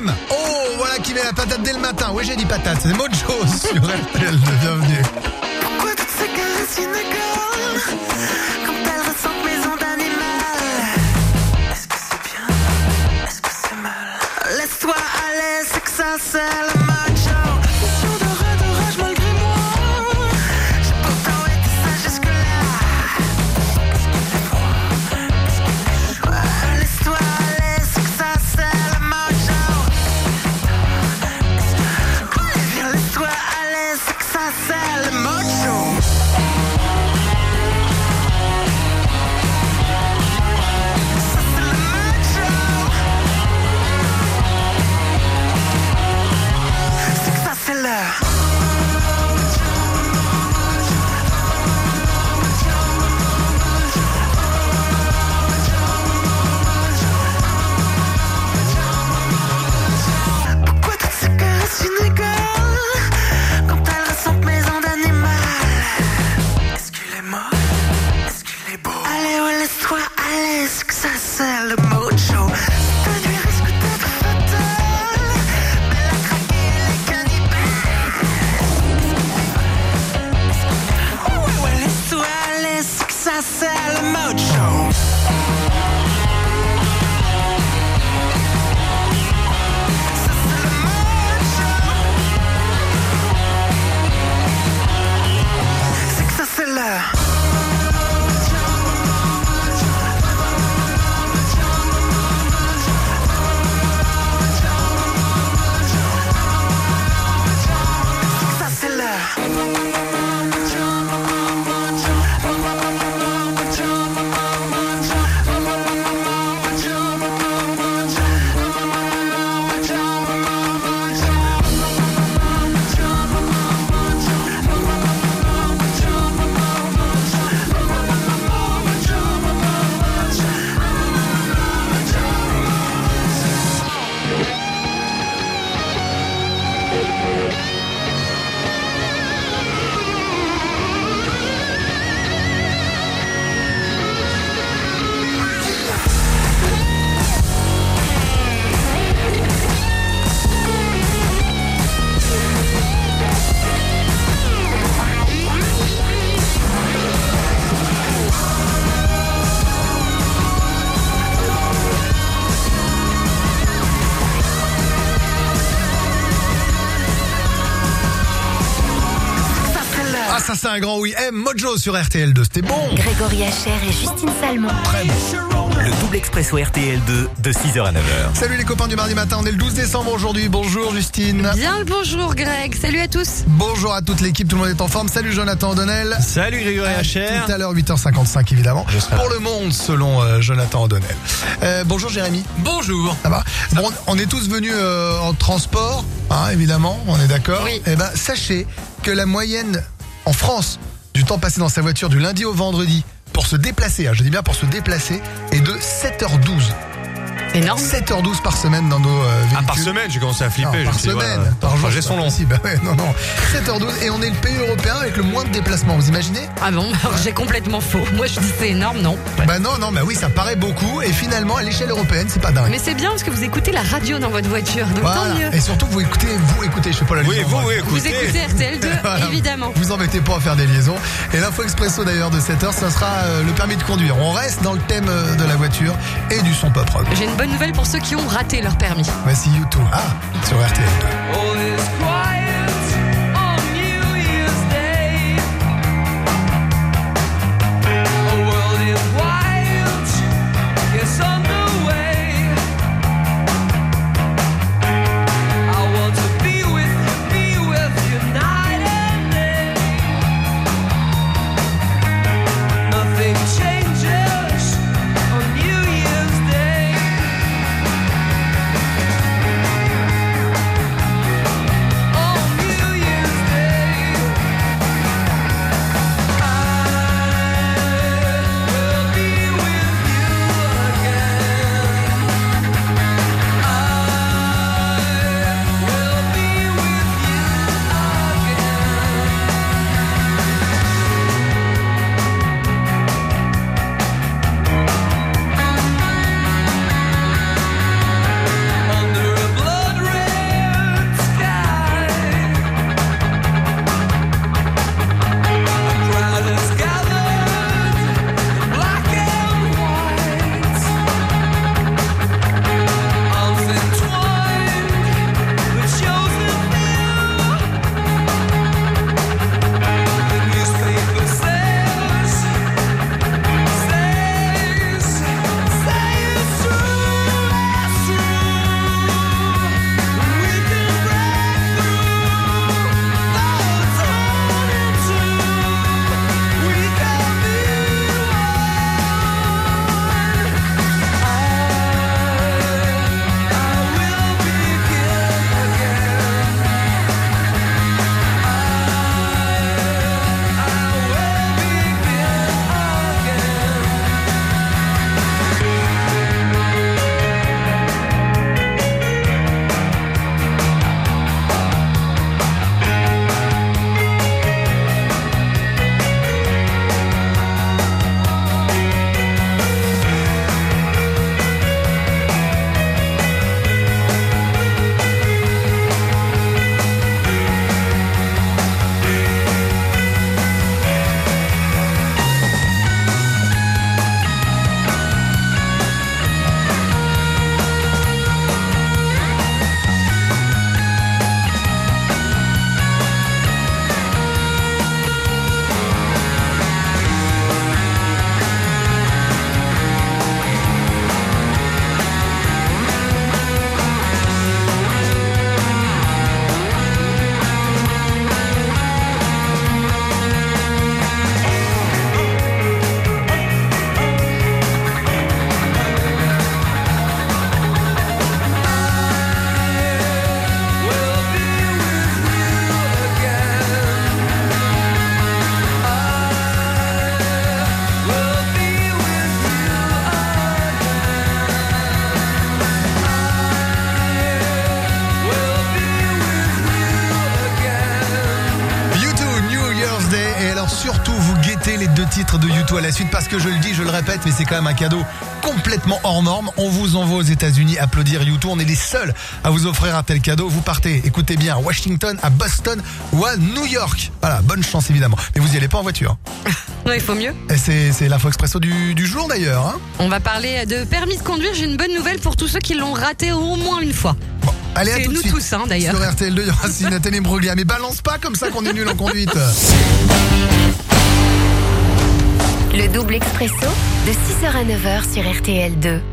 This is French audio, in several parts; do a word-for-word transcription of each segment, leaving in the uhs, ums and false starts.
M. Oh, voilà qui met la patate dès le matin. Oui, j'ai dit patate, c'est Mojo sur R T L deux, bienvenue. Pourquoi toutes ces caresses inégales quand elles ressentent mes ondes animales? Est-ce que c'est bien? Est-ce que c'est mal? Laisse-toi aller, c'est que ça c'est le macho. Mission de rêve, de rage malgré moi. J'ai pourtant été sage jusque-là. Qu'est-ce qui fait froid? Qu'est-ce qui fait chaud? Laisse-toi aller, c'est que ça c'est le macho. Allez viens, laisse-toi aller, c'est que ça c'est le macho. Pourquoi toutes ces caresses inégales quand elles ressentent mes ondes animales? Est-ce qu'il est mort? Est-ce qu'il est beau? Allez, ouais, laisse-toi aller, c'est que ça c'est le mojo. Cette nuit risque d'être fatale, mais la craquer les cannibales. Ouais, ouais, laisse-toi aller, c'est que ça c'est le mojo. Ça c'est le mojo. C'est que ça c'est le... Ça c'est le... Ah, ça c'est un grand oui. M, Mojo sur R T L deux, c'était bon. Grégory Hacher et Justine Salmon. Très bon. Le double expresso R T L deux de six heures à neuf heures. Salut les copains du mardi matin, on est le douze décembre aujourd'hui. Bonjour Justine. Bien le bonjour Greg, salut à tous. Bonjour à toute l'équipe, tout le monde est en forme. Salut Jonathan O'Donnell. Salut Grégory Hacher. Tout à l'heure, huit heures cinquante-cinq évidemment. Je serai Pour là. le monde, selon euh, Jonathan O'Donnell. Euh, bonjour Jérémy. Bonjour. Ça va? Bon, on est tous venus euh, en transport, hein, évidemment, on est d'accord. Oui. Eh ben, sachez que la moyenne en France du temps passé dans sa voiture du lundi au vendredi pour se déplacer, hein, je dis bien pour se déplacer, est de sept heures douze. Énorme. sept heures douze par semaine dans nos euh, véhicules. Ah, par semaine, j'ai commencé à Non, flipper. par je me suis dit, semaine, voilà, par jour. trajet c'est sont pas longs. possible. Bah ouais, non, non. sept heures douze et on est le pays européen avec le moins de déplacements. Vous imaginez? Ah bon, alors j'ai complètement faux. Moi je dis c'est énorme, non. Bah non, non, bah oui, ça paraît beaucoup et finalement à l'échelle européenne, c'est pas dingue. Mais c'est bien parce que vous écoutez la radio dans votre voiture, donc Voilà. tant mieux. Et surtout, vous écoutez, vous écoutez, je sais pas la Oui, liaison, vous, moi. oui, Vous écoutez. écoutez R T L deux, Voilà. évidemment. Vous embêtez pas à faire des liaisons. Et l'info expresso d'ailleurs de sept heures, ça sera euh, le permis de conduire. On reste dans le thème euh, de la voiture et du son pop rock. J'ai une bonne nouvelle pour ceux qui ont raté leur permis. Voici U deux. Ah, sur R T L deux. Changes on New Year's Day. titre de U deux à la suite parce que je le dis, je le répète, mais c'est quand même un cadeau complètement hors norme. On vous envoie aux États-Unis applaudir U deux. On est les seuls à vous offrir un tel cadeau. Vous partez, écoutez bien, à Washington, à Boston ou à New York. Voilà, bonne chance évidemment. Mais vous y allez pas en voiture. Non, il faut mieux. Et c'est, c'est l'info expresso du, du jour d'ailleurs. Hein. On va parler de permis de conduire. J'ai une bonne nouvelle pour tous ceux qui l'ont raté au moins une fois. Bon, allez, à C'est tout de nous suite. tous, hein, d'ailleurs. Sur R T L deux, il y aura aussi Nathalie Imbruglia. Mais balance pas comme ça qu'on est nul en conduite. Le double expresso de six heures à neuf heures sur R T L deux.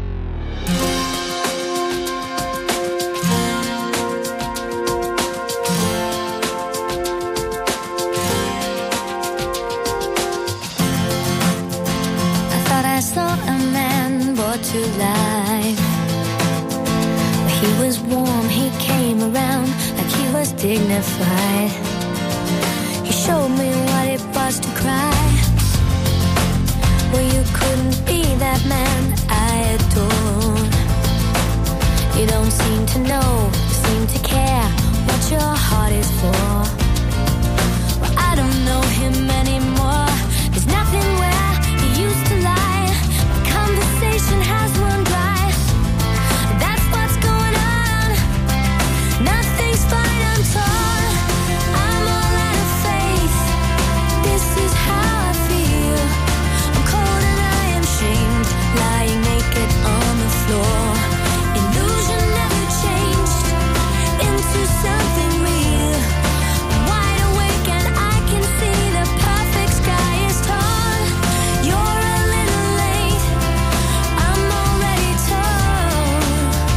I thought I saw a man brought to life. He was warm, he came around like he was dignified. He showed me what it was to cry. Well, you couldn't be that man I adored. You don't seem to know, seem to care what your heart is for. Well, I don't know him anymore. There's nothing where he used to lie. The conversation has run dry. That's what's going on. Nothing's fine, I'm torn. I'm all out of faith. This is how I feel. I'm cold and I am shamed, lying naked on the floor. Illusion never changed into something real. I'm wide awake and I can see the perfect sky is torn. You're a little late, I'm already torn.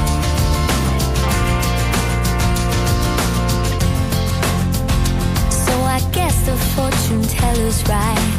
So I guess the fortune teller's right.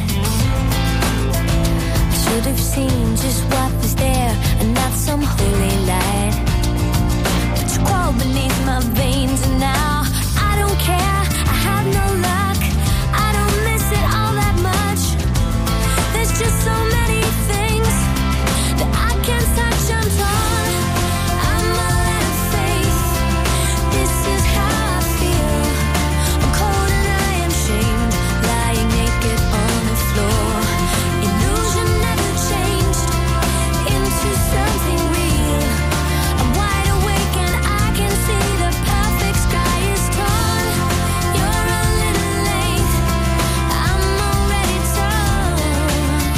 I should have seen just what was there and not some holy light. But you crawl beneath my veins and now I don't care, I have no luck. I don't miss it all that much. There's just so many things that I can't touch, I'm torn. I'm all out of faith. This is how I feel. I'm cold and I am shamed, lying naked on the floor. Illusion never changed into something real. I'm wide awake and I can see the perfect sky is torn. You're a little late, I'm already torn.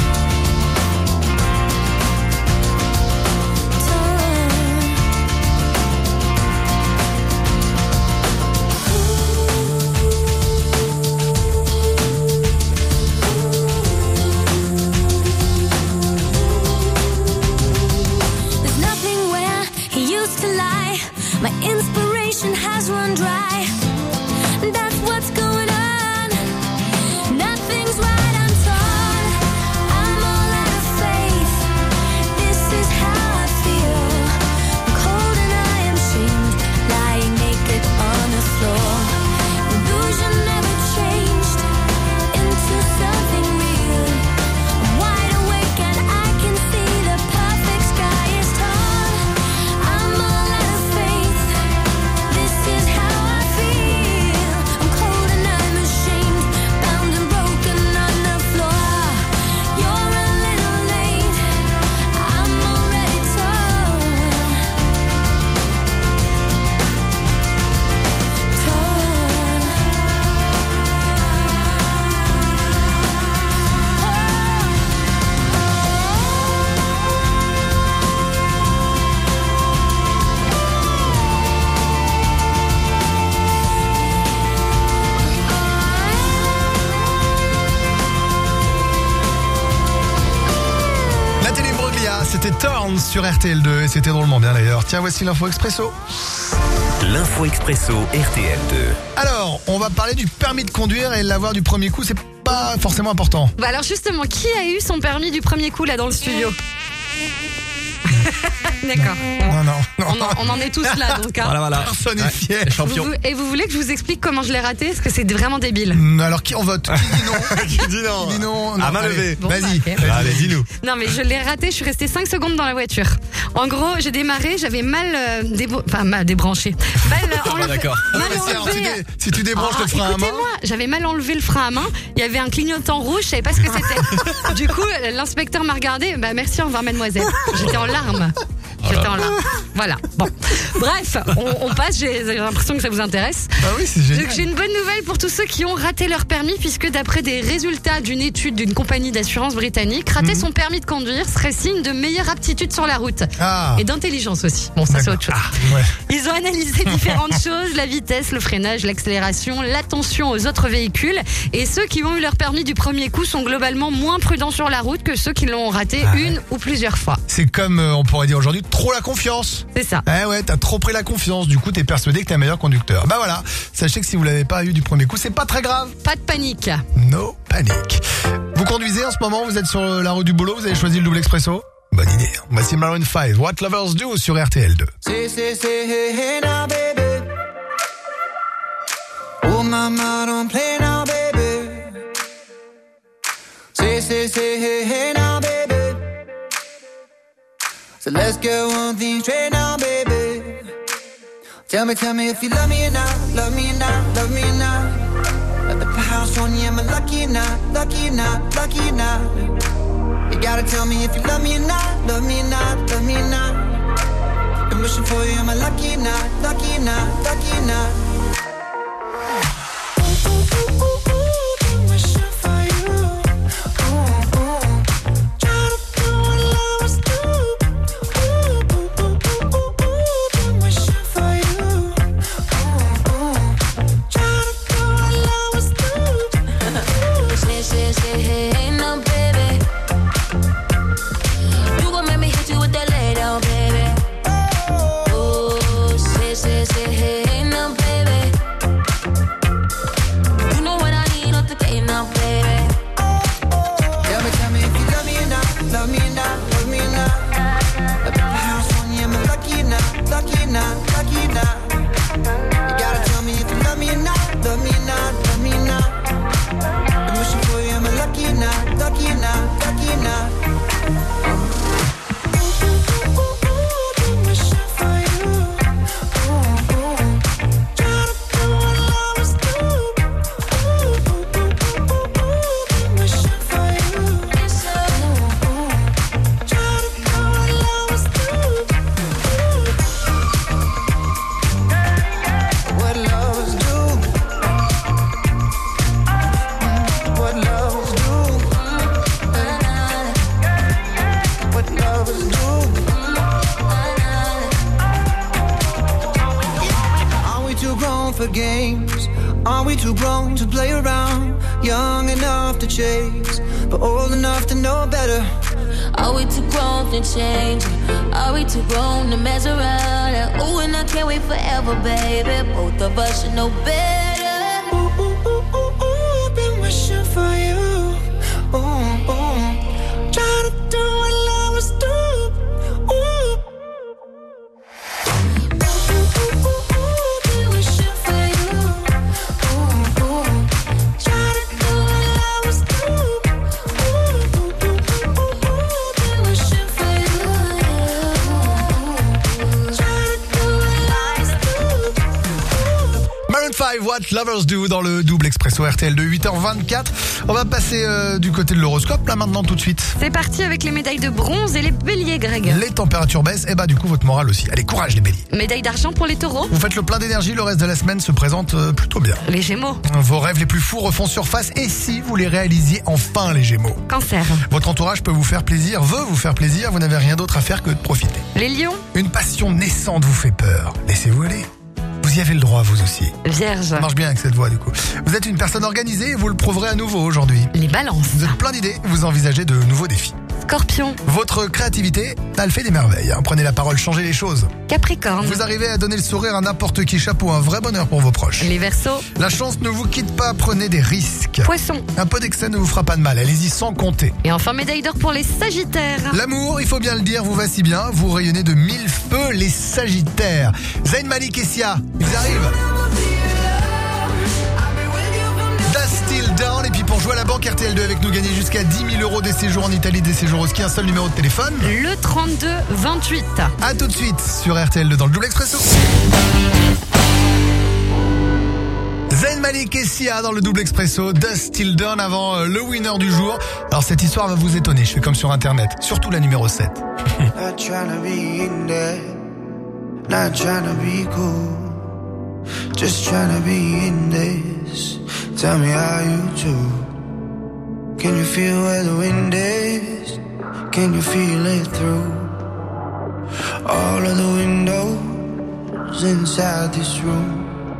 There's nothing where he used to lie. My inspiration has run dry. That's what's going on. Nothing's right, I'm torn. I'm all out of faith. This is how I feel. I'm cold and I am shamed, lying naked on the floor. Illusion never changed into something real. I'm wide awake and I can see the perfect sky is torn. I'm all out of faith. This is how I feel. I'm cold and I'm ashamed, bound and broken on the floor. You're a little late, I'm already torn. Nathalie Imbruglia, c'était Torn sur R T L deux et c'était drôlement bien d'ailleurs. Tiens, voici l'info expresso. L'info expresso R T L deux. Alors, on va parler du permis de conduire et l'avoir du premier coup, c'est pas forcément important. Bah alors justement, qui a eu son permis du premier coup là dans le studio? D'accord. On, Non, non, non. on en, on en est tous là, donc. hein. Voilà, voilà. Personne n'est Ouais, fier. Champion. Vous- et vous voulez que je vous explique comment je l'ai raté? Parce que c'est vraiment débile. Hum, Alors, qui on vote? Qui dit non? Qui dit non Qui dit non? À Non, main allez, levée. Bon, Vas-y. bah, ok. Vas-y. Allez, dis-nous. Non, mais je l'ai raté, je suis restée cinq secondes dans la voiture. En gros, j'ai démarré, j'avais mal, euh, débo- enfin, mal débranché. Mal euh, enlevé. d'accord. Mal Ah, si, alors, tu enlevé. dé- si tu débranches Ah, le frein à main. écoutez-moi, j'avais mal enlevé le frein à main. Il y avait un clignotant rouge, je savais pas ce que c'était. Du coup, l'inspecteur m'a regardé. Bah merci, au revoir, mademoiselle. J'étais en larmes. J'étais en larmes. Voilà. Bon. Bref, on, on passe. J'ai j'ai l'impression que ça vous intéresse. Ah oui, c'est génial. Donc j'ai une bonne nouvelle pour tous ceux qui ont raté leur permis, puisque d'après des résultats d'une étude d'une compagnie d'assurance britannique, rater son permis de conduire serait signe de meilleure aptitude sur la route. Ah. Et d'intelligence aussi. Bon, ça c'est autre chose. Ah, ouais. Ils ont analysé différentes choses, la vitesse, le freinage, l'accélération, l'attention aux autres véhicules. Et ceux qui ont eu leur permis du premier coup sont globalement moins prudents sur la route que ceux qui l'ont raté Ah ouais. une ou plusieurs fois. C'est comme, euh, on pourrait dire aujourd'hui, trop la confiance. C'est ça. Eh ouais, t'as trop pris la confiance, du coup t'es persuadé que t'es un meilleur conducteur. Bah voilà, sachez que si vous l'avez pas eu du premier coup, c'est pas très grave. Pas de panique. No panique. Vous conduisez en ce moment, vous êtes sur la route du boulot, vous avez choisi le double expresso? Bonne idée. Voici Maroon five, What Lovers Do sur R T L deux. Say, say, say, hey, hey now, baby. Oh, mama, don't play now, baby. Say, say, say, hey, hey now, baby. So let's get one thing straight now, baby. Tell me, tell me if you love me or not, love me or not, love me or not. At the house on you, am I lucky or not, lucky or not, lucky or not? You gotta tell me if you love me or not, love me or not, love me or not. I'm wishing for you, am I lucky or not, lucky or not, lucky or not? Ooh, ooh, ooh, ooh, ooh, I'm wishing for you. Ooh, ooh. Try to do what lovers do. Ooh, ooh, ooh, ooh, ooh, ooh, I'm wishing for you. Ooh, ooh. Try to do what lovers do. Say, say, say, hey, hey, no, baby. You gon' make me hit you with that lay down, baby. Oh, say, say, say, hey, hey, no, baby. You know what I need, not the day now, baby. Tell me, tell me if you love me or not, love me or not, love me or not. At the house on you, am I lucky or not, lucky or not, lucky or not? You gotta tell me if you love me or not, love me or not, love me or not. I'm wishing for you, am I lucky or not, lucky or not, lucky or not? Ooh, ooh, ooh, ooh, ooh, I'm wishing for you. Ooh, ooh. Try to do what lovers do. Ooh, ooh, ooh, ooh, ooh, ooh, I'm wishing for you. Ooh, ooh. Try to do what lovers do. What lovers do. What lovers do. What lovers do. Are we too grown for games? Are we too grown to play around? Young enough to chase, but old enough to know better. Are we too grown to change? Are we too grown to mess around? And ooh, and I can't wait forever, baby. Both of us should know better. Ooh, ooh, ooh, ooh, ooh, I've been wishing for you. Ooh, ooh. Try to do what lovers do. Ooh. Ooh, ooh, ooh, ooh, ooh, been wishing for you. Ooh, ooh. Try to do what lovers do. Ooh, ooh, ooh, ooh, ooh, been wishing for you. Ooh, ooh. Try to do what lovers do. Ooh. Maroon five, What Lovers Do dans le double expresso R T L de huit heures vingt-quatre. On va passer euh, du côté de l'horoscope là maintenant tout de suite. C'est parti avec les médailles de bronze et les béliers, Greg. Les températures baissent, et bah du coup votre morale aussi. Allez, courage les béliers. Médaille d'argent pour les taureaux. Vous faites le plein d'énergie, le reste de la semaine se présente euh, plutôt bien. Les gémeaux. Vos rêves les plus fous refont surface, et si vous les réalisiez enfin les gémeaux. Cancer. Votre entourage peut vous faire plaisir, veut vous faire plaisir, vous n'avez rien d'autre à faire que de profiter. Les lions. Une passion naissante vous fait peur, laissez-vous aller. Vous y avez le droit vous aussi. Vierge. Ça marche bien avec cette voix du coup. Vous êtes une personne organisée et vous le prouverez à nouveau aujourd'hui. Les balances. Vous êtes plein d'idées, vous envisagez de nouveaux défis. Scorpion. Votre créativité, elle fait des merveilles. hein. Prenez la parole, changez les choses. Capricorne. Vous arrivez à donner le sourire à n'importe qui. Chapeau, un vrai bonheur pour vos proches. Les Verseaux. La chance ne vous quitte pas, prenez des risques. Poisson. Un peu d'excès ne vous fera pas de mal, allez-y sans compter. Et enfin, médaille d'or pour les Sagittaires. L'amour, il faut bien le dire, vous va si bien, vous rayonnez de mille feux les Sagittaires. Zayn Malik et Sia, ils arrivent. Dust Till Down, et puis pour jouer à la banque R T L deux avec nous, gagner jusqu'à dix mille euros des séjours en Italie, des séjours au ski, un seul numéro de téléphone. Le trente-deux vingt-huit. A tout de suite sur R T L deux dans le double expresso. Zayn Malik et Sia dans le double expresso, Dust Till Dawn avant euh, le winner du jour. Alors cette histoire va vous étonner, je fais comme sur internet, surtout la numéro sept. Not trying to be in there, not trying to be cool, just trying to be in this. Tell me how you do. Can you feel where the wind is? Can you feel it through all of the windows inside this room?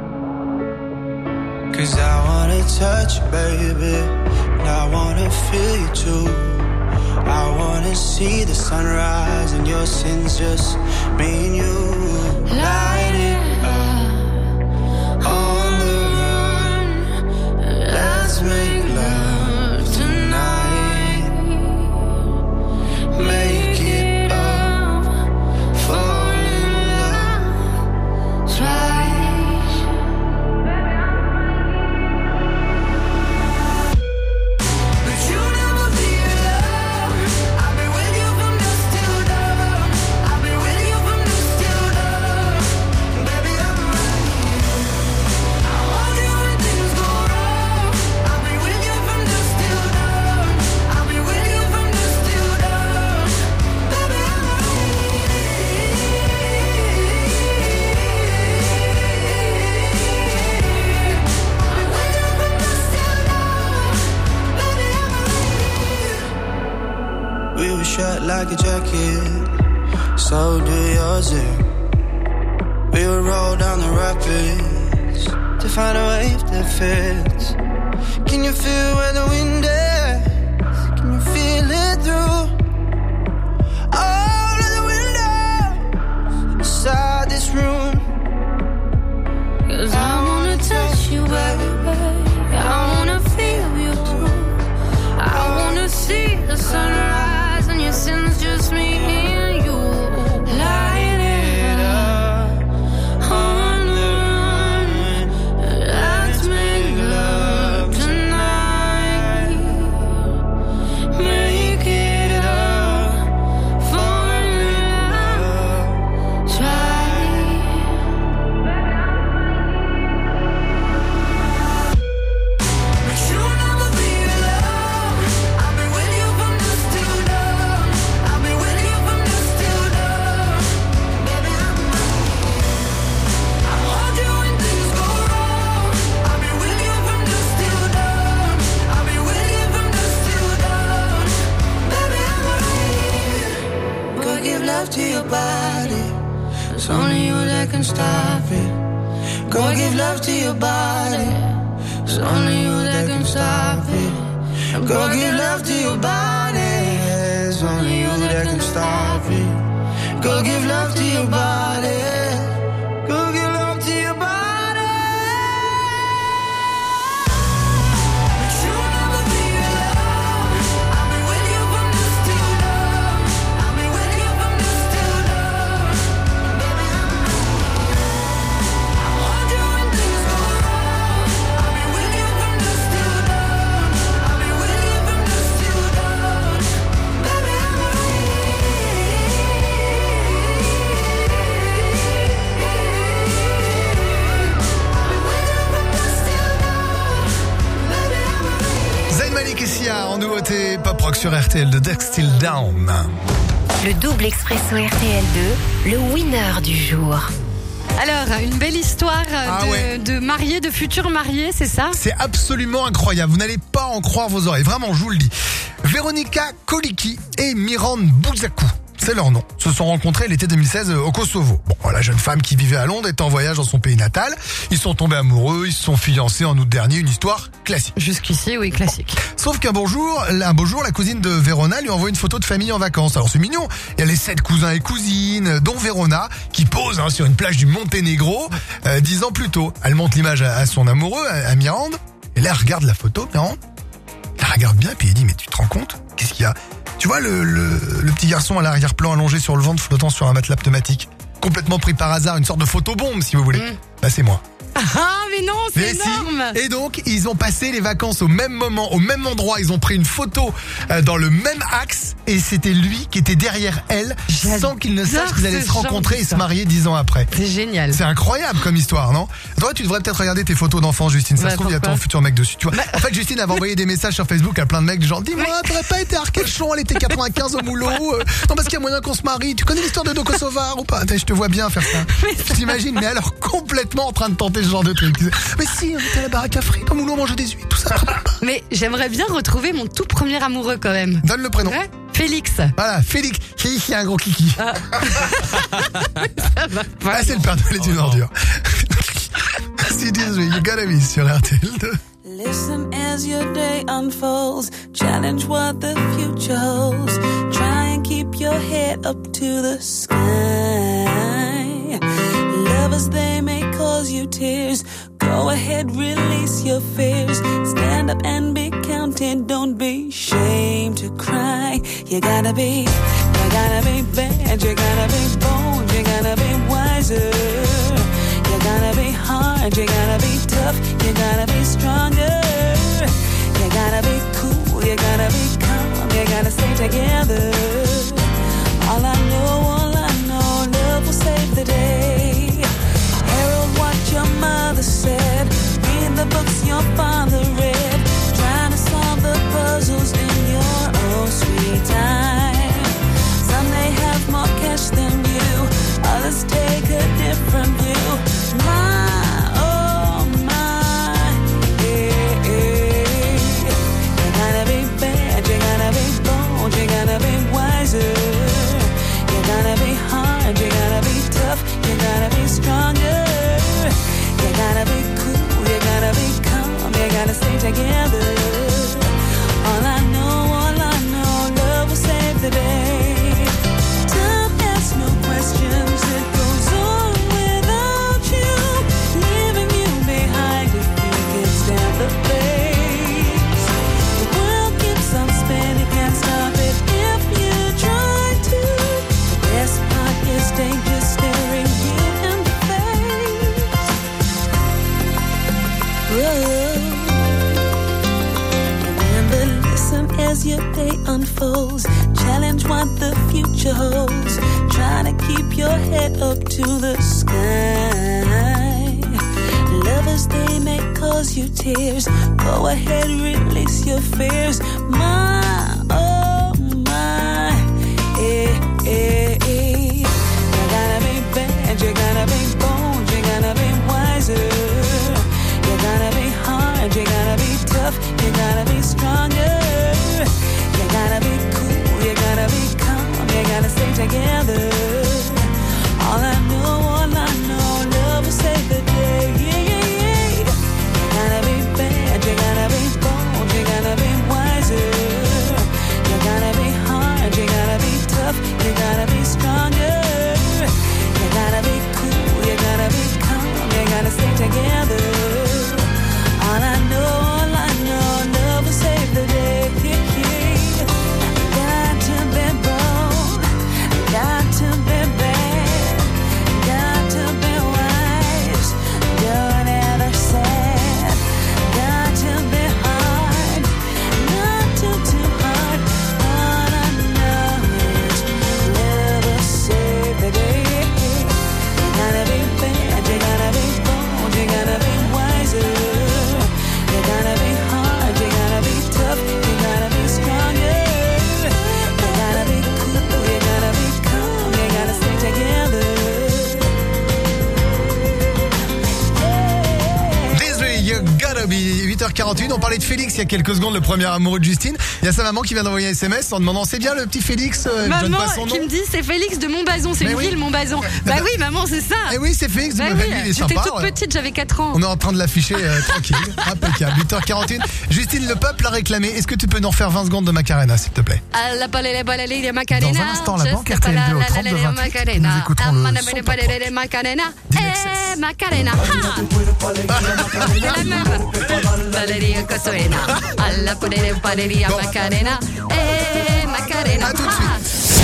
Cause I wanna touch you, baby, and I wanna feel you too. I wanna see the sunrise and your sins, just me and you. Light it up on the run. Let's make love tonight. Make it up, fall in love twice. Shut like a jacket, so do yours. We would roll down the rapids to find a wave that fits. Can you feel where the wind is? Can you feel it through all of the windows inside this room? Cause I wanna touch you, baby. I wanna feel you too. I wanna see the sunrise and your sins, just me and you. Light it up on the run. Let's make love tonight. Make it up, fall in love, try. But you'll never be alone. I'll be with you from dusk till dawn. I'll be with you from dusk till dawn. Baby, I'm I'll hold you when things go wrong. I'll be with you from dusk till dawn. I'll be with you from dusk till dawn. Baby, I'm right. Go give love to your body. It's only you that can stop it. Go give love to your body. It's only you that can stop it. Go give love to your body. It's only you that can stop it. Go give love to your body. Go give love to your body. But you'll never be alone. I'll be with you from dusk till dawn. I'll be with you from dusk till dawn. Baby, I'm I'll hold you when things go wrong. I'll be with you from dusk till dawn. I'll be with you from dusk till dawn. Baby, I'm Zayn Malik et Sia en nouveauté pop rock sur R T L de Dust Till Down. Le double expresso R T L deux, le winner du jour. Alors, une belle histoire Ah de, ouais. de mariés, de futurs mariés, c'est ça? C'est absolument incroyable, vous n'allez pas en croire vos oreilles, vraiment je vous le dis. Véronica Kolicki et Miran Bouzakou. c'est leur nom, se sont rencontrés l'été deux mille seize au Kosovo. Bon, la jeune femme qui vivait à Londres était en voyage dans son pays natal. Ils sont tombés amoureux, ils se sont fiancés en août dernier, une histoire classique. Jusqu'ici, oui, classique. Sauf qu'un beau jour, un beau jour, la cousine de Verona lui envoie une photo de famille en vacances. Alors c'est mignon, il y a les sept cousins et cousines, dont Verona, qui pose hein, sur une plage du Monténégro, euh, dix ans plus tôt. Elle montre l'image à, à son amoureux, à, à Mirande, et là elle regarde la photo, Mirande, elle regarde bien, puis elle dit, mais tu te rends compte? Qu'est-ce qu'il y a? Tu vois le, le, le petit garçon à l'arrière-plan allongé sur le ventre flottant sur un matelas pneumatique, complètement pris par hasard, une sorte de photobombe si vous voulez. Mm. Bah c'est moi. Ah, mais non, c'est Mais énorme. si. Et donc, ils ont passé les vacances au même moment, au même endroit. Ils ont pris une photo euh, dans le même axe. Et c'était lui qui était derrière elle, J'adore sans qu'ils ne sachent qu'ils allaient ce se rencontrer genre et se d'histoire. marier dix ans après. C'est génial. C'est incroyable comme histoire, non? Toi, tu devrais peut-être regarder tes photos d'enfants, Justine. Ça Bah, se trouve, il y a ton pourquoi futur mec dessus. Tu vois. En fait, Justine avait envoyé des messages sur Facebook à plein de mecs du genre, dis-moi, t'aurais pas été Arcachon, elle était quatre-vingt-quinze au Moulot. euh, non, parce qu'il y a moyen qu'on se marie. Tu connais l'histoire de Do Kosovar ou pas? Attends, je te vois bien faire ça. Tu t'imagines? Mais alors, complètement en train de tenter ce genre de truc. Mais si, on était à la baraque à frites, au Moulot, manger des huîtres, tout ça. Mais j'aimerais bien retrouver mon tout premier amoureux quand même. Donne le prénom. Ouais, Félix. Voilà, Félix. Félix, il y a un gros kiki. Ah, Ah, c'est le Père Noël est une ordure. C'est Disney, You Gotta Be sur R T L deux. Listen as your day unfolds. Challenge what the future holds. Try and keep your head up to the sky. Lovers, they may cause you tears. Go ahead, release your fears. Stand up and be counted. Don't be ashamed to cry. You gotta be, you gotta be bad. You gotta be bold. You gotta be wiser. You gotta be hard, you gotta be tough, you gotta be stronger. You gotta be cool, you gotta be calm, you gotta stay together. All I know, all I know, love will save the day. Herald what your mother said, read the books your father read, trying to solve the puzzles in your own sweet time. Some may have more cash than you, others take a different view. My, oh my, yeah, yeah. You gotta be bad, you gotta be bold, you gotta be wiser. You gotta be hard, you gotta be tough, you gotta be stronger. You gotta be cool, you gotta be calm, you gotta stay together. All I know, all I know, love will save the day. Time asks no questions, it goes on without you, leaving you behind if you can stand the pace. The world keeps on spinning, can't stop it if you try to. The best part is danger staring you in the face. Whoa. Remember, listen as your day unfolds. Challenge what the future holds. Try to keep your head up to the sky. Lovers, they may cause you tears. Go ahead, release your fears. My, oh my, eh, eh, eh. You gotta be bad, you gotta be bold, you gotta be wiser. You gotta be hard, you gotta be tough, you gotta be stronger. You gotta be cool, you gotta be calm, you gotta stay together. All I know, all I know, love will save the day. Yeah, yeah, yeah. You gotta be bad, you gotta be bold, you gotta be wiser. You gotta be hard, you gotta be tough, you gotta be stronger. You gotta be cool, you gotta be calm, you gotta stay together. All I know, all I know, love will save the day. Yeah, yeah. Got to be bold, got to be bad, got to be wise, don't ever sad. Got to be hard, not too too hard. All I know is love will save the day. You gotta be bad, you gotta be bold, you gotta be wiser. You gotta be hard, you gotta be tough, you gotta be stronger. You gotta be cool, you gotta be calm, you gotta stay together. Disney, You Gotta Be, huit heures quarante-et-une, on parlait de Félix il y a quelques secondes, le premier amoureux de Justine. Il y a sa maman qui vient d'envoyer un S M S en demandant c'est bien le petit Félix, euh, je donne Maman pas son nom. qui me dit c'est Félix de Montbazon, c'est Mais une oui. ville Montbazon. Bah oui maman c'est ça. Eh oui, c'est Félix, Bah mais oui, lui, il est j'étais sympa. toute ouais. petite, j'avais quatre ans. On est en train de l'afficher euh, tranquille, impeccable. huit heures quarante et une. Justine, le peuple a réclamé. Est-ce que tu peux nous refaire vingt secondes de Macarena, s'il te plaît? Alla palele balele de Macarena. Dans un instant, la banque R T L deux au trente-deux vingt-huit. Nous écouterons le son Top de Macarena. d'Inexcess. Eh Macarena. Ha. C'est la même. Valeria Cosoena. Alla palele balele Bon. Macarena. Eh Macarena. À tout de Ha. suite.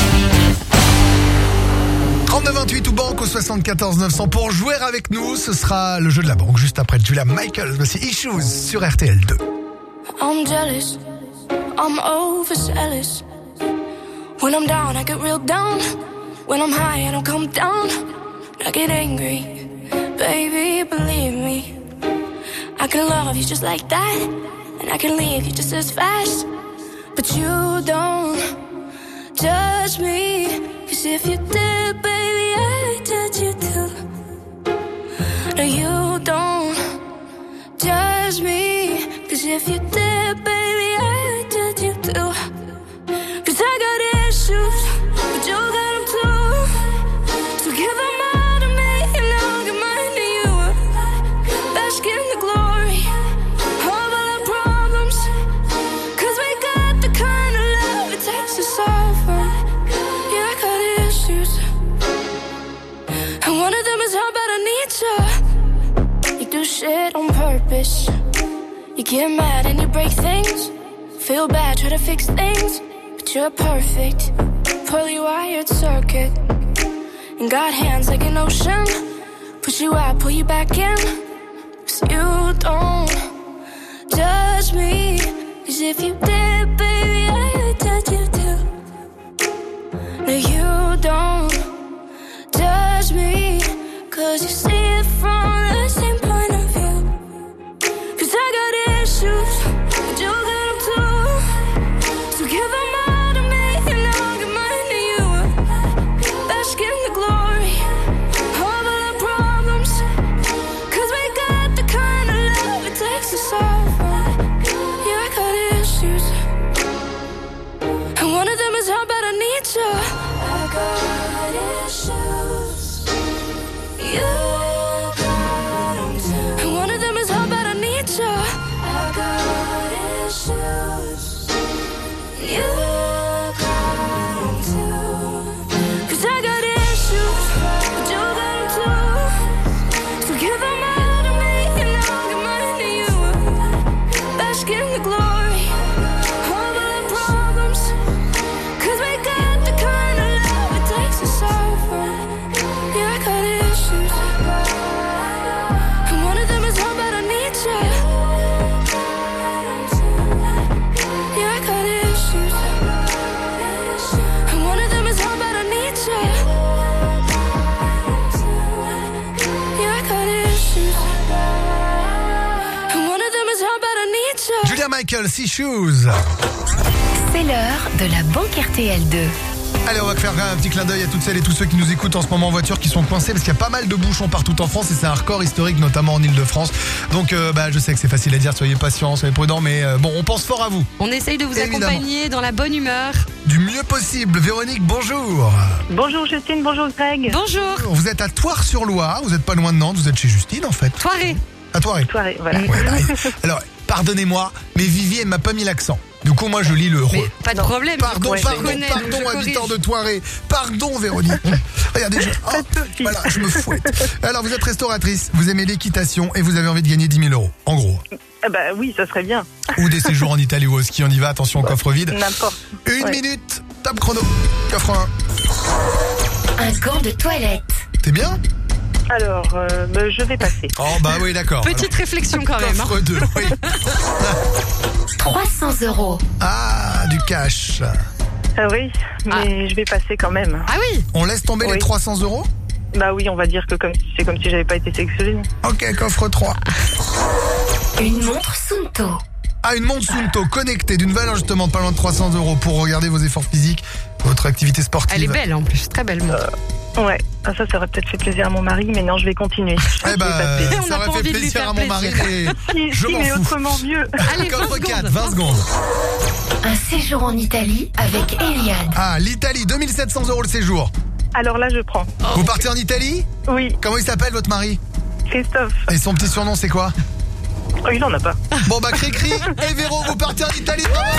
trente-deux vingt-huit ou banque au soixante-quatorze neuf cents. Pour jouer avec nous, ce sera le jeu de la banque juste après Julia Michaels. Voici Issues sur R T L deux. I'm jealous, I'm overzealous. When I'm down, I get real down. When I'm high, I don't come down. I get angry, baby, believe me. I can love you just like that, and I can leave you just as fast. But you don't judge me, 'cause if you did, baby, I'd judge you too. No, you don't judge me, 'cause if you did, baby, I'd judge you too. 'Cause I got issues, but you got them too. So give them all to me, and I'll give mine to you. Bask in the glory of all our problems, 'cause we got the kind of love it takes to solve them. Yeah, I got issues, and one of them is how bad I need you. You do shit on purpose. You get mad and you break things. Feel bad, try to fix things. But you're perfect, poorly wired circuit. And got hands like an ocean. Push you out, pull you back in. 'Cause you don't judge me. 'Cause if you did, baby, I'd judge you too. No, you don't judge me. 'Cause you see it from the same point of view. 'Cause I got issues, but you got them too. So give them all to me, and I'll give mine to you. Bask in the glory of all our problems, 'cause we got the kind of love it takes to solve them. Yeah, I got issues, and one of them is how bad I need you. I got issues, you got them too. And one of them is how bad I need you. I got issues, you got them too. 'Cause I got issues, but you got them too. So give them all to me, and I'll give mine to you. Bask in the glory of all our problems, 'cause we got the kind of love it takes to solve them. Yeah, I got issues, and one of them is how bad I need you. Yeah, I got issues, and one of them is how bad I need you. Yeah, I got issues, and one of them is how bad I need you. Julia Michaels, Issues. C'est l'heure de la banque R T L deux. Allez, on va faire un petit clin d'œil à toutes celles et tous ceux qui nous écoutent en ce moment en voiture, qui sont coincés parce qu'il y a pas mal de bouchons partout en France et c'est un record historique, notamment en Ile-de-France. Donc, euh, bah, je sais que c'est facile à dire, soyez patients, soyez prudents, mais euh, bon, on pense fort à vous. On essaye de vous Évidemment. accompagner dans la bonne humeur. Du mieux possible. Véronique, bonjour. Bonjour Justine, bonjour Greg. Bonjour. Vous êtes à Thouars-sur-Loire, vous n'êtes pas loin de Nantes, vous êtes chez Justine en fait. Toiré. À Thoiré. Soirée, voilà. Ouais, bah, alors, pardonnez-moi, mais Vivier m'a pas mis l'accent. Du coup, moi, je lis le... Mais pas de problème. Pardon, je pardon, connais, donc pardon, je habitant corrige. de Thoiré. Pardon, Véronique. Regardez, je... oh, voilà, je me fouette. Alors, vous êtes restauratrice, vous aimez l'équitation et vous avez envie de gagner dix mille euros, en gros. Ah bah oui, ça serait bien. Ou des séjours en Italie ou au ski, on y va, attention, coffre vide. N'importe. Une Ouais. minute, top chrono. Coffre un. Un gant de toilette. T'es bien? Alors, euh, bah, je vais passer. Oh, bah oui, d'accord. Petite réflexion quand même. hein. Coffre deux, oui. trois cents euros. Ah, du cash. Ah oui, mais je vais passer quand même. Ah oui. On laisse tomber les Oui. trois cents euros? Bah oui, on va dire que comme c'est comme si j'avais pas été sélectionnée. Ok, coffre trois. Une montre Sunto. à une montre Sunto connectée d'une valeur justement de pas loin de trois cents euros pour regarder vos efforts physiques, votre activité sportive. Elle est belle en plus, très belle montre. Ouais, ah, ça, ça aurait peut-être fait plaisir à mon mari, mais non, je vais continuer. Eh ben, On ça n'a aurait pas fait envie de lui plaisir faire à mon mari, plaisir. mais Si, je si, m'en mais fous. autrement mieux. Allez, Coffre vingt quatre, secondes. vingt secondes. Un séjour en Italie avec Eliade. Ah, l'Italie, deux mille sept cents euros le séjour. Alors là, je prends. Vous partez en Italie? Oui, Comment il s'appelle votre mari? Christophe. Et son petit surnom c'est quoi? Oh, il en a pas. Bon bah Cricri et Véro, vous partez en Italie, bravo.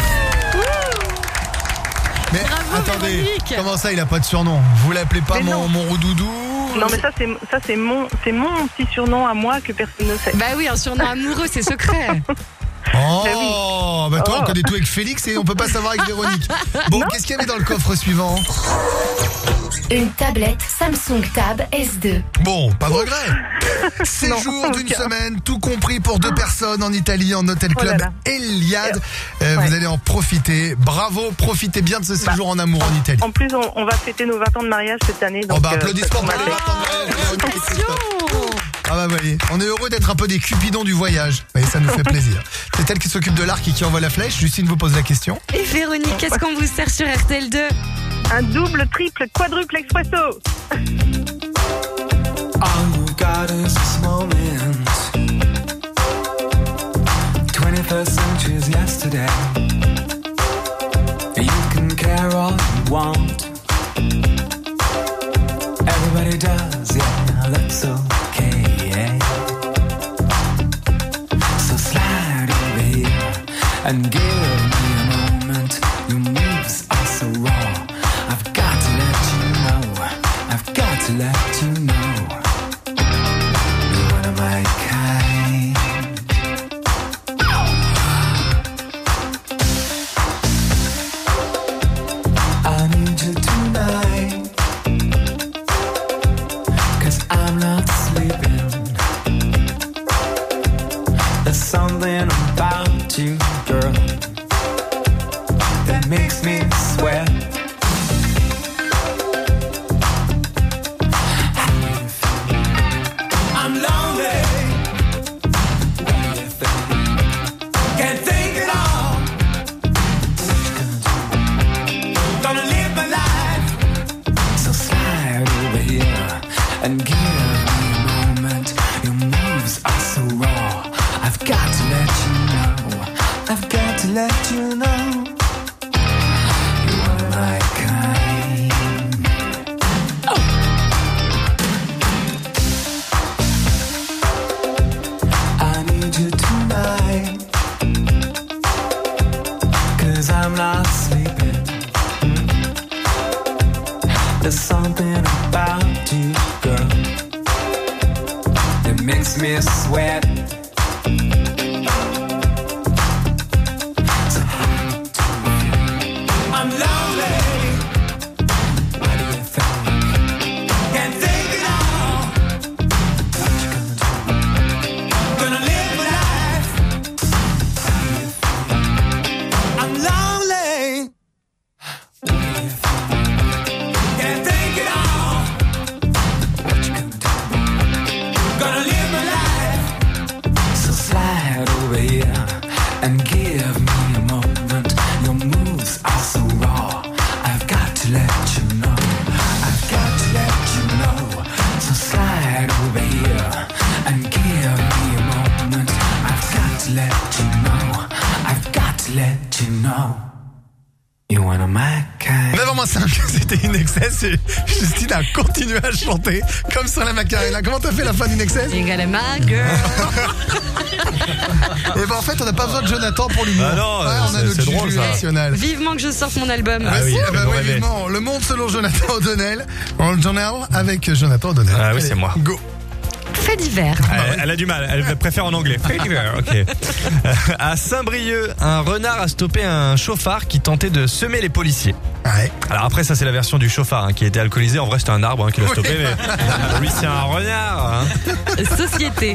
Mais Bravo, attendez, Véronique. comment ça il a pas de surnom? Vous l'appelez pas Mais mon, non. mon roudoudou? Non, mais ça, c'est ça, c'est mon, c'est mon petit surnom à moi que personne ne sait. Bah oui, un surnom amoureux, c'est secret. Oh, bah toi on Oh. connaît tout avec Félix et on peut pas savoir avec Véronique. Bon, qu'est-ce qu'il y avait dans le coffre suivant? Une tablette Samsung Tab S deux. Bon, pas de regret. Séjour Non, d'une aucun. semaine, tout compris pour deux personnes en Italie, en hôtel Oh là club là. Eliade. Euh, Ouais. Vous allez en profiter. Bravo, profitez bien de ce séjour en amour en Italie. En plus, on, on va fêter nos vingt ans de mariage cette année. Donc, Oh bah euh, applaudissements on pour va les faire- vingt ans de mariage, Véronique et Christophe. Attention. Ah bah voyez, on est heureux d'être un peu des cupidons du voyage. Et ça nous fait plaisir. C'est elle qui s'occupe de l'arc et qui envoie la flèche. Justine vous pose la question. Et Véronique, qu'est-ce qu'on vous sert sur R T L deux? Un double, triple, quadruple expresso. All you got is this moment. twenty-first century's yesterday. You can care all you want. Everybody does, yeah, that's okay. So slide over here and give me a moment. Your moves are so raw. I've got to let you know. I've got to let you know. You're one of my kind. I need you tonight. 'Cause I'm not sleeping. There's something about you, girl, that makes me sweat. I'm lonely. What do you think? Can't think at all. What you gonna do? Gonna live my life. So slide over here and give me a moment. Your moves are so raw. I've got to let you know. I've got to let you know. You're one of my kind. I need you tonight. 'Cause I'm not sleeping. There's something about you, girl, that makes me sweat. So I'm lonely. What do you think? Can't think it all. What you gonna do? Gonna live my life. I'm lonely. What do you think? Can't think it all. What you gonna do? Gonna live my life. So slide over here and give me a moment. Your moves are so raw. I've got to let you know. I've got to let you know. So slide over here and give me a moment. I've got to let you know. I've got to let you know. You're one of my kind. neuf heures moins cinq, c'était In Excess et Justine a continué à chanter comme sur la Macarena. Comment t'as fait la fin d'In Excess? You got a my girl. Et ben en fait on n'a pas besoin de Jonathan pour l'humour. Ah non, Ouais, on a c'est- notre c'est drôle, Juju ça. national. Vivement que je sorte mon album. Ah oui, Eh ben vous oui, rêvez. vivement. Le monde selon Jonathan O'Donnell. En journal avec Jonathan O'Donnell. Ah oui, Allez, c'est moi. Go. Fait divers. Elle, elle a du mal, elle préfère en anglais. Ok. À Saint-Brieuc, un renard a stoppé un chauffard qui tentait de semer les policiers. Ouais. Alors après, ça c'est la version du chauffard hein, qui était alcoolisé. En vrai, c'était un arbre hein, qui l'a stoppé. Mais lui, c'est un renard. Hein. Société.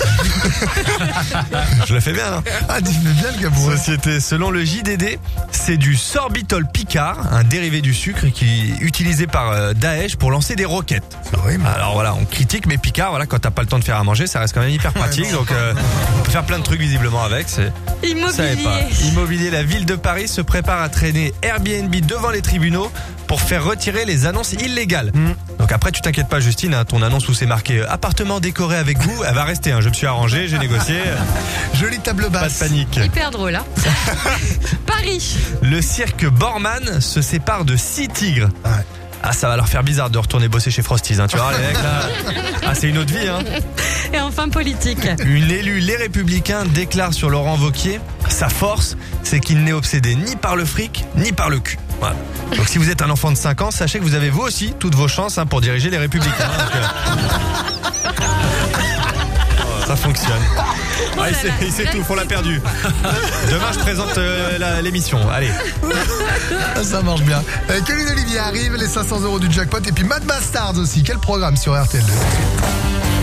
Je le fais bien. Hein. Ah, tu fais bien le gabou. Société. Selon le J D D, c'est du sorbitol picard, un dérivé du sucre qui est utilisé par euh, Daesh pour lancer des roquettes. Oui, mais... Alors voilà, on critique, mais Picard, voilà, quand t'as pas le temps de faire à manger, ça reste quand même hyper pratique. Ouais, non. donc euh, on peut faire plein de trucs visiblement avec. C'est... Savez pas. Immobilier. Immobilier, la ville de Paris se prépare à traîner Airbnb devant les tribunaux pour faire retirer les annonces illégales. Mm. Donc après, tu t'inquiètes pas, Justine, hein, ton annonce où c'est marqué euh, appartement décoré avec vous, elle va rester. Hein, je me suis arrangé, j'ai négocié. Jolie table Pas de basse. panique. Hyper drôle, hein. Paris. Le cirque Borman se sépare de six tigres. Ouais. Ah, ça va leur faire bizarre de retourner bosser chez Frosties, hein, tu vois, les mecs là. Ah, c'est une autre vie, hein. Et enfin, politique. Une élue Les Républicains déclare sur Laurent Wauquiez, sa force, c'est qu'il n'est obsédé ni par le fric, ni par le cul. Voilà. Donc si vous êtes un enfant de cinq ans, sachez que vous avez vous aussi toutes vos chances hein, pour diriger Les Républicains. hein, donc, euh, Ça fonctionne. Oh Ah, il là sait, là, il sait tout, on l'a perdu. Demain, je présente euh, la- l'émission. Allez. Ah, ça marche bien. Euh, Kevin Olivier arrive, les cinq cents euros du jackpot. Et puis Mad Bastards aussi. Quel programme sur R T L deux?